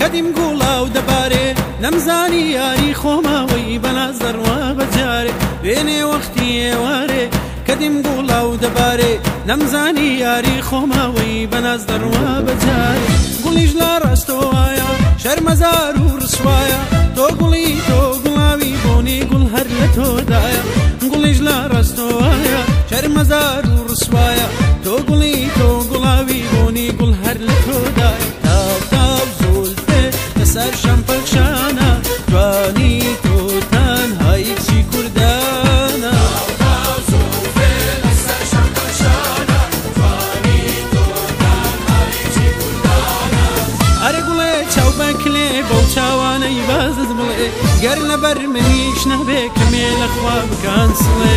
کەدیم گوڵا و دەبارێ نەمزانی یاری خۆماوەی بەناز دەڕوا بەجارێ وێنێ وەختی ئێوارێ کەدیم گوڵا و دەبارێ نەمزانی یاری خۆماوەی بەناز دەڕوا بەجارێ گوڵیش لا ڕاستەوایە شەرمەزار و ڕسوایە تۆ گوڵی تۆ گوڵاوی بۆنی گوڵ هەر لە تۆدایە گوڵیش لا ڕاستەوایە شەرمەزار و ڕسوایە تۆ گوڵی تۆ گوڵاوی بۆنی گوڵ هەر لە تۆدایە تاو تاو زولفێ لەسەر شەمپەکشانە جوانی تۆ تەنهای کچی کوردانە کلێ بەو چاوانەی بازت بڵێ گەر لەبەر منیش نەبێ کەمێ لەخوا بکان سڵێ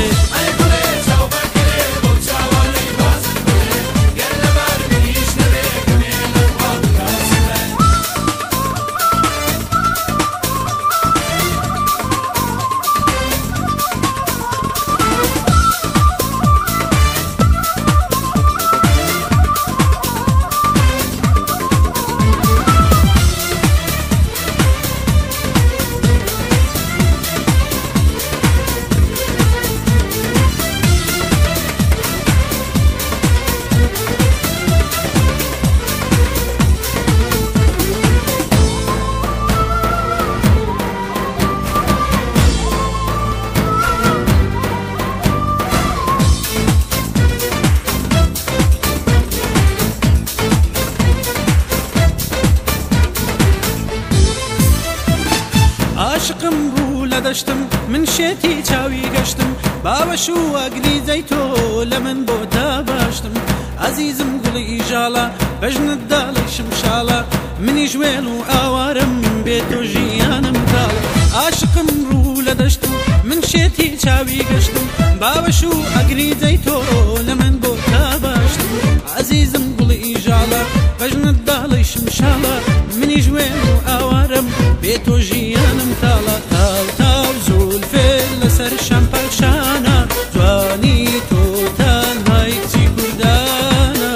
عاشقم بوو لە دەشتم من شێتی چاوی گەشتم باوەش و ئەگریزەی تۆ لە من بۆ تا باشتم عەزیزم گوڵی ئیژاڵە بەژنت داڵی شمشاڵە منیش وێڵ و ئاوارم بێت و ژیانم تاڵە عاشقم ڕوو لە دەشتم من شێتی چاوی گەشتم باوەش و ئەگریزەی تۆ لە من بۆ تا باشتم عەزیزم گوڵی ئیژاڵە بەژنت داڵی شمشاڵە منیش وێڵ و ئاوارم بێت و ژیانم تاڵە تاو تاو زولفێ لەسەر شەمپەکشانە جوانی تۆ تەنهای کچی کوردانە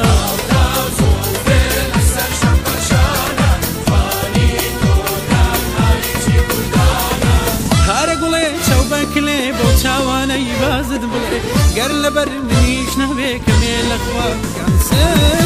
هەرە گوڵێ چاو بەکلێ بۆ چاوانەی بازت بڵێ گەر لەبەر منیش نەبێ کەمێ لەخوا بکەن سێ